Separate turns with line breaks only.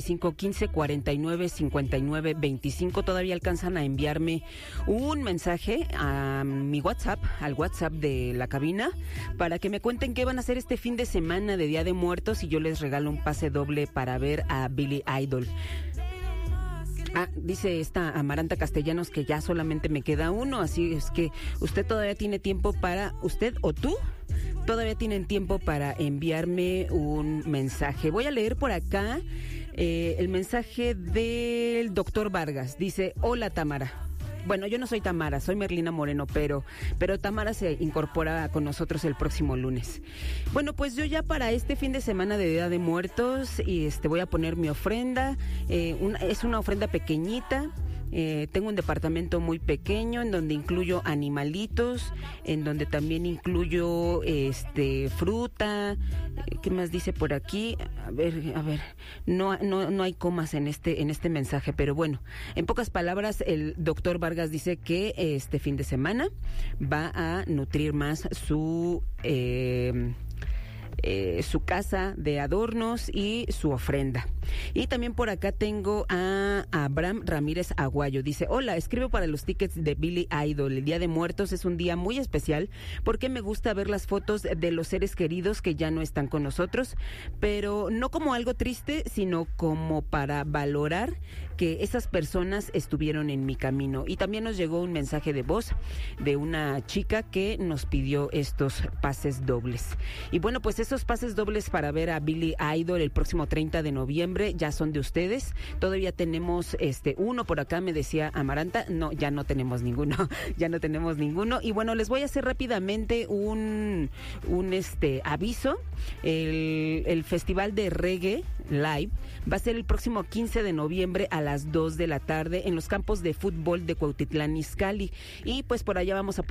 5515-4959-25. Todavía alcanzan a enviarme un mensaje a mi WhatsApp, al WhatsApp de la cabina, para que me cuenten qué van a hacer este fin de semana de Día de Muertos y yo les regalo un pase doble para ver a Billy Idol. Dice esta Amaranta Castellanos que ya solamente me queda uno, así es que usted todavía tiene tiempo usted o tú todavía tienen tiempo para enviarme un mensaje. Voy a leer por acá el mensaje del doctor Vargas. Dice: hola Tamara. Bueno, yo no soy Tamara, soy Merlina Moreno, pero Tamara se incorpora con nosotros el próximo lunes. Bueno, pues yo ya para este fin de semana de Día de Muertos y voy a poner mi ofrenda. Es una ofrenda pequeñita. Tengo un departamento muy pequeño en donde incluyo animalitos, en donde también incluyo fruta. ¿Qué más dice por aquí? A ver, no hay comas en este mensaje, pero bueno, en pocas palabras, el doctor Vargas dice que este fin de semana va a nutrir más su casa de adornos y su ofrenda. Y también por acá tengo a Abraham Ramírez Aguayo. Dice: hola, escribo para los tickets de Billy Idol. El Día de Muertos es un día muy especial porque me gusta ver las fotos de los seres queridos que ya no están con nosotros, pero no como algo triste, sino como para valorar que esas personas estuvieron en mi camino. Y también nos llegó un mensaje de voz de una chica que nos pidió estos pases dobles. Y bueno, pues esos pases dobles para ver a Billy Idol el próximo 30 de noviembre ya son de ustedes. Todavía tenemos uno por acá, me decía Amaranta. No, ya no tenemos ninguno. Ya no tenemos ninguno. Y bueno, les voy a hacer rápidamente un aviso. El Festival de Reggae Live va a ser el próximo 15 de noviembre a las 2 de la tarde en los campos de fútbol de Cuautitlán Izcalli. Y pues por allá vamos a